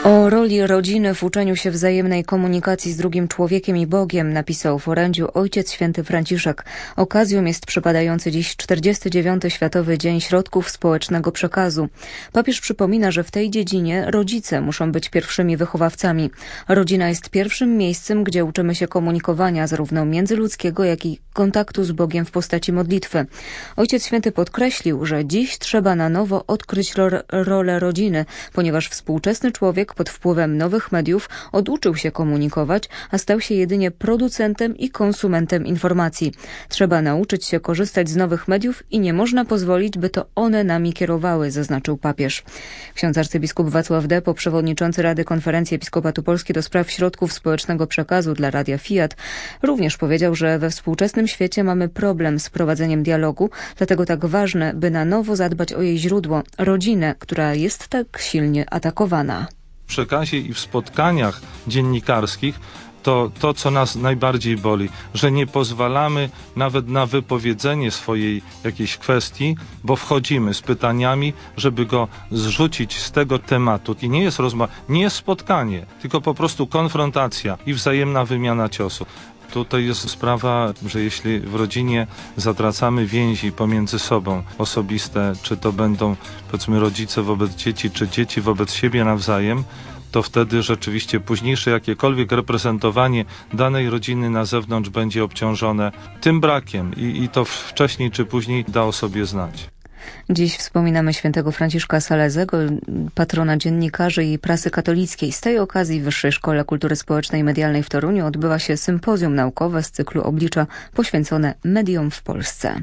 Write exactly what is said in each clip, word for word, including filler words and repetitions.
O roli rodziny w uczeniu się wzajemnej komunikacji z drugim człowiekiem i Bogiem napisał w orędziu Ojciec Święty Franciszek. Okazją jest przypadający dziś czterdziesty dziewiąty Światowy Dzień Środków Społecznego Przekazu. Papież przypomina, że w tej dziedzinie rodzice muszą być pierwszymi wychowawcami. Rodzina jest pierwszym miejscem, gdzie uczymy się komunikowania zarówno międzyludzkiego, jak i kontaktu z Bogiem w postaci modlitwy. Ojciec Święty podkreślił, że dziś trzeba na nowo odkryć ro- rolę rodziny, ponieważ współczesny człowiek pod wpływem nowych mediów oduczył się komunikować, a stał się jedynie producentem i konsumentem informacji. Trzeba nauczyć się korzystać z nowych mediów i nie można pozwolić, by to one nami kierowały, zaznaczył papież. Ksiądz arcybiskup Wacław Depo, przewodniczący Rady Konferencji Episkopatu Polski do spraw środków społecznego przekazu dla Radia Fiat, również powiedział, że we współczesnym świecie mamy problem z prowadzeniem dialogu, dlatego tak ważne, by na nowo zadbać o jej źródło, rodzinę, która jest tak silnie atakowana. W przekazie i w spotkaniach dziennikarskich to to, co nas najbardziej boli, że nie pozwalamy nawet na wypowiedzenie swojej jakiejś kwestii, bo wchodzimy z pytaniami, żeby go zrzucić z tego tematu. I nie jest rozmowa, nie jest spotkanie, tylko po prostu konfrontacja i wzajemna wymiana ciosów. Tutaj jest sprawa, że jeśli w rodzinie zatracamy więzi pomiędzy sobą osobiste, czy to będą, powiedzmy, rodzice wobec dzieci, czy dzieci wobec siebie nawzajem, to wtedy rzeczywiście późniejsze jakiekolwiek reprezentowanie danej rodziny na zewnątrz będzie obciążone tym brakiem i, i to wcześniej czy później da o sobie znać. Dziś wspominamy świętego Franciszka Salezego, patrona dziennikarzy i prasy katolickiej. Z tej okazji w Wyższej Szkole Kultury Społecznej i Medialnej w Toruniu odbywa się sympozjum naukowe z cyklu Oblicza poświęcone mediom w Polsce.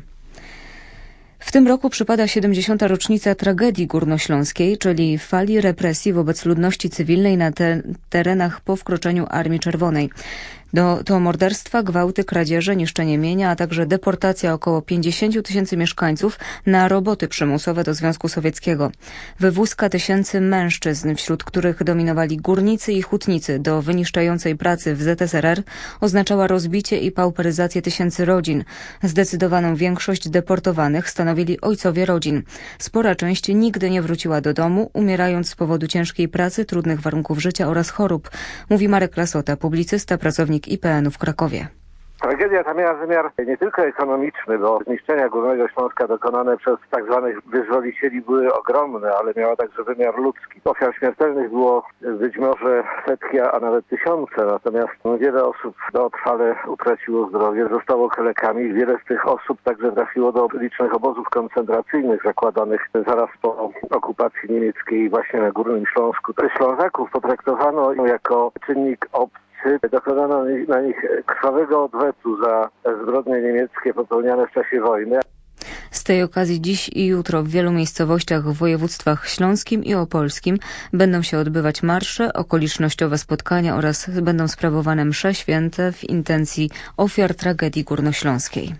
W tym roku przypada siedemdziesiąta rocznica tragedii górnośląskiej, czyli fali represji wobec ludności cywilnej na te terenach po wkroczeniu Armii Czerwonej. Do, to morderstwa, gwałty, kradzieże, niszczenie mienia, a także deportacja około pięćdziesięciu tysięcy mieszkańców na roboty przymusowe do Związku Sowieckiego. Wywózka tysięcy mężczyzn, wśród których dominowali górnicy i hutnicy, do wyniszczającej pracy w Z S R R oznaczała rozbicie i pauperyzację tysięcy rodzin. Zdecydowaną większość deportowanych stanowili ojcowie rodzin. Spora część nigdy nie wróciła do domu, umierając z powodu ciężkiej pracy, trudnych warunków życia oraz chorób, mówi Marek Lasota, publicysta, pracownik I P N u w Krakowie. Tragedia ta miała wymiar nie tylko ekonomiczny, bo zniszczenia Górnego Śląska dokonane przez tak zwanych wyzwolicieli były ogromne, ale miała także wymiar ludzki. Ofiar śmiertelnych było być może setki, a nawet tysiące, natomiast wiele osób no, trwale utraciło zdrowie, zostało kalekami. Wiele z tych osób także trafiło do licznych obozów koncentracyjnych zakładanych zaraz po okupacji niemieckiej właśnie na Górnym Śląsku. Ślązaków potraktowano jako czynnik obcy. Dokonano na nich krwawego odwetu za zbrodnie niemieckie popełniane w czasie wojny. Z tej okazji dziś i jutro w wielu miejscowościach w województwach śląskim i opolskim będą się odbywać marsze, okolicznościowe spotkania oraz będą sprawowane msze święte w intencji ofiar tragedii górnośląskiej.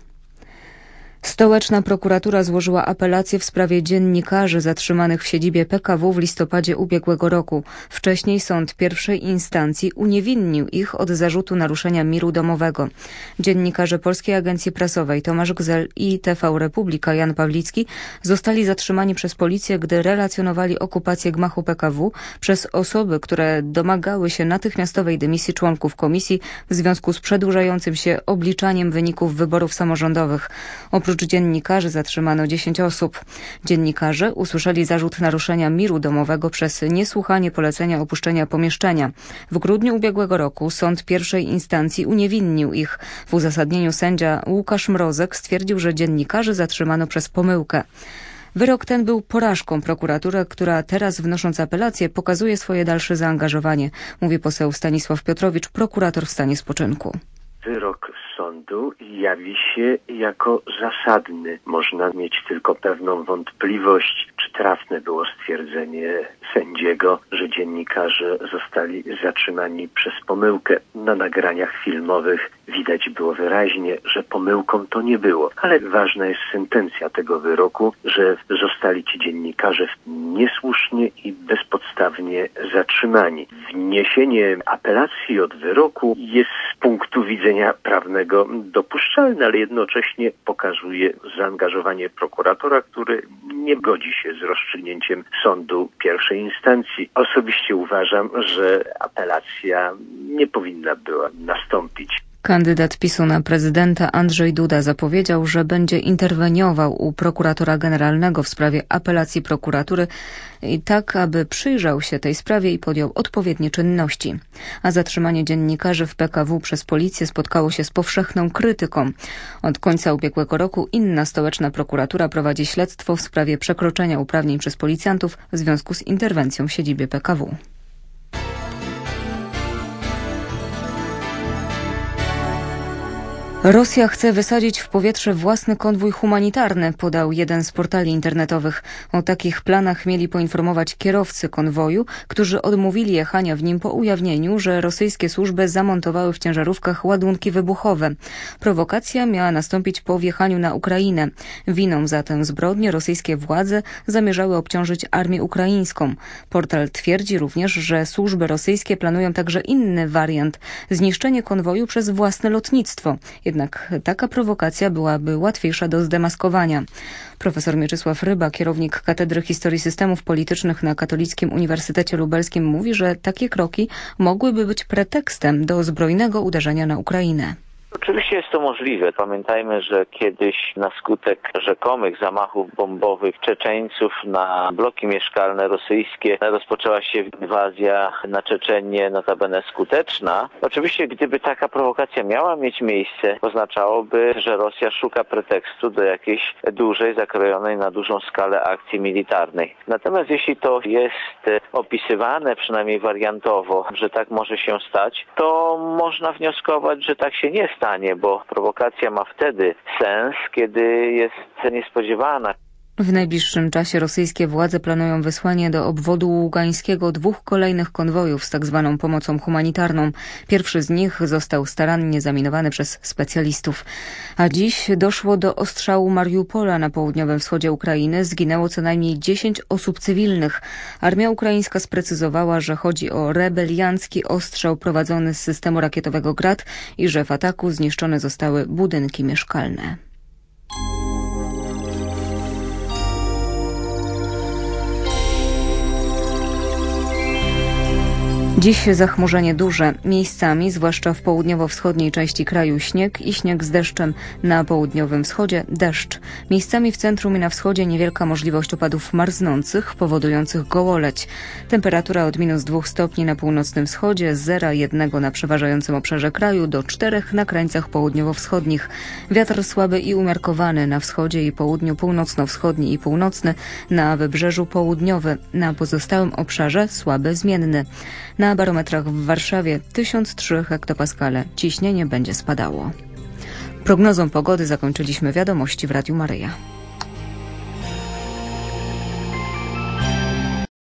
Stołeczna prokuratura złożyła apelację w sprawie dziennikarzy zatrzymanych w siedzibie P K W w listopadzie ubiegłego roku. Wcześniej sąd pierwszej instancji uniewinnił ich od zarzutu naruszenia miru domowego. Dziennikarze Polskiej Agencji Prasowej Tomasz Gzel i T V Republika Jan Pawlicki zostali zatrzymani przez policję, gdy relacjonowali okupację gmachu P K W przez osoby, które domagały się natychmiastowej dymisji członków komisji w związku z przedłużającym się obliczaniem wyników wyborów samorządowych. Oprócz dziennikarzy zatrzymano dziesięć osób. Dziennikarze usłyszeli zarzut naruszenia miru domowego przez niesłuchanie polecenia opuszczenia pomieszczenia. W grudniu ubiegłego roku sąd pierwszej instancji uniewinnił ich. W uzasadnieniu sędzia Łukasz Mrozek stwierdził, że dziennikarzy zatrzymano przez pomyłkę. Wyrok ten był porażką prokuratury, która teraz, wnosząc apelację, pokazuje swoje dalsze zaangażowanie, mówi poseł Stanisław Piotrowicz, prokurator w stanie spoczynku. Wyrok sądu jawi się jako zasadny. Można mieć tylko pewną wątpliwość, czy trafne było stwierdzenie sędziego, że dziennikarze zostali zatrzymani przez pomyłkę. Na nagraniach filmowych widać było wyraźnie, że pomyłką to nie było. Ale ważna jest sentencja tego wyroku, że zostali ci dziennikarze niesłusznie i bezpodstawnie zatrzymani. Wniesienie apelacji od wyroku jest z punktu widzenia prawnego dopuszczalne, ale jednocześnie pokazuje zaangażowanie prokuratora, który nie godzi się z rozstrzygnięciem sądu pierwszej instancji. Osobiście uważam, że apelacja nie powinna była nastąpić. Kandydat PiSu na prezydenta Andrzej Duda zapowiedział, że będzie interweniował u prokuratora generalnego w sprawie apelacji prokuratury i tak, aby przyjrzał się tej sprawie i podjął odpowiednie czynności. A zatrzymanie dziennikarzy w P K W przez policję spotkało się z powszechną krytyką. Od końca ubiegłego roku inna stołeczna prokuratura prowadzi śledztwo w sprawie przekroczenia uprawnień przez policjantów w związku z interwencją w siedzibie P K W. Rosja chce wysadzić w powietrze własny konwój humanitarny, podał jeden z portali internetowych. O takich planach mieli poinformować kierowcy konwoju, którzy odmówili jechania w nim po ujawnieniu, że rosyjskie służby zamontowały w ciężarówkach ładunki wybuchowe. Prowokacja miała nastąpić po wjechaniu na Ukrainę. Winą za tę zbrodnię rosyjskie władze zamierzały obciążyć armię ukraińską. Portal twierdzi również, że służby rosyjskie planują także inny wariant – zniszczenie konwoju przez własne lotnictwo. Jednak taka prowokacja byłaby łatwiejsza do zdemaskowania. Profesor Mieczysław Ryba, kierownik Katedry Historii Systemów Politycznych na Katolickim Uniwersytecie Lubelskim, mówi, że takie kroki mogłyby być pretekstem do zbrojnego uderzenia na Ukrainę. Oczywiście jest to możliwe. Pamiętajmy, że kiedyś na skutek rzekomych zamachów bombowych Czeczeńców na bloki mieszkalne rosyjskie rozpoczęła się inwazja na Czeczenię, notabene skuteczna. Oczywiście gdyby taka prowokacja miała mieć miejsce, oznaczałoby, że Rosja szuka pretekstu do jakiejś dużej, zakrojonej na dużą skalę akcji militarnej. Natomiast jeśli to jest opisywane przynajmniej wariantowo, że tak może się stać, to można wnioskować, że tak się nie stanie. Bo prowokacja ma wtedy sens, kiedy jest niespodziewana. W najbliższym czasie rosyjskie władze planują wysłanie do obwodu ługańskiego dwóch kolejnych konwojów z tak zwaną pomocą humanitarną. Pierwszy z nich został starannie zaminowany przez specjalistów. A dziś doszło do ostrzału Mariupola na południowym wschodzie Ukrainy. Zginęło co najmniej dziesięć osób cywilnych. Armia ukraińska sprecyzowała, że chodzi o rebeliancki ostrzał prowadzony z systemu rakietowego Grad i że w ataku zniszczone zostały budynki mieszkalne. Dziś zachmurzenie duże. Miejscami, zwłaszcza w południowo-wschodniej części kraju śnieg i śnieg z deszczem. Na południowym wschodzie deszcz. Miejscami w centrum i na wschodzie niewielka możliwość opadów marznących, powodujących gołoleć. Temperatura od minus dwóch stopni na północnym wschodzie, zera jednego na przeważającym obszarze kraju do czterech na krańcach południowo-wschodnich. Wiatr słaby i umiarkowany na wschodzie i południu, północno-wschodni i północny, na wybrzeżu południowy. Na pozostałym obszarze słaby, zmienny. Na barometrach w Warszawie tysiąc trzy hektopaskale. Ciśnienie będzie spadało. Prognozą pogody zakończyliśmy wiadomości w Radiu Maryja.